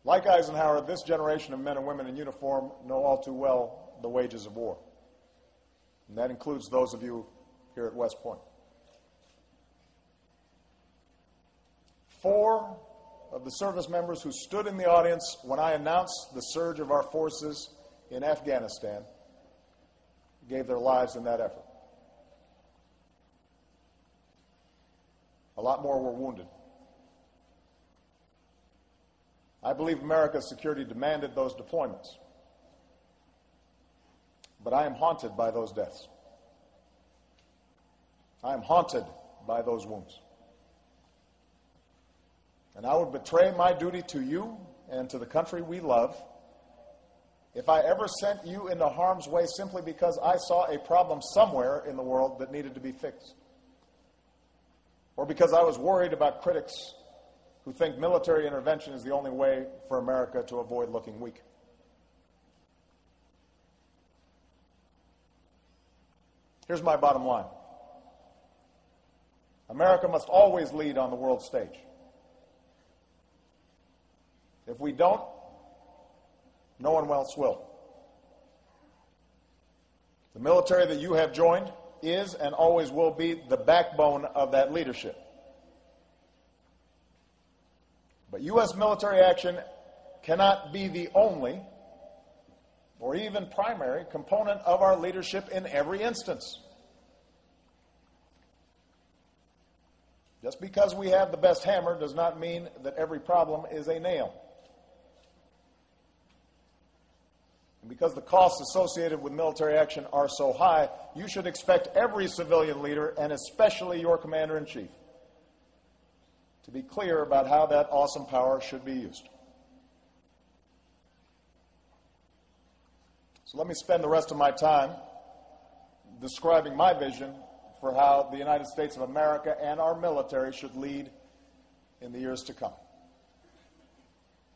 Like Eisenhower, this generation of men and women in uniform know all too well the wages of war. And that includes those of you here at West Point. 4 of the service members who stood in the audience when I announced the surge of our forces in Afghanistan gave their lives in that effort. A lot more were wounded. I believe America's security demanded those deployments. But I am haunted by those deaths. I am haunted by those wounds. And I would betray my duty to you and to the country we love if I ever sent you into harm's way simply because I saw a problem somewhere in the world that needed to be fixed, or because I was worried about critics who think military intervention is the only way for America to avoid looking weak. Here's my bottom line. America must always lead on the world stage. If we don't, no one else will. The military that you have joined is and always will be the backbone of that leadership. But U.S. military action cannot be the only or even primary component of our leadership in every instance. Just because we have the best hammer does not mean that every problem is a nail. And because the costs associated with military action are so high, you should expect every civilian leader, and especially your commander-in-chief, to be clear about how that awesome power should be used. So let me spend the rest of my time describing my vision for how the United States of America and our military should lead in the years to come.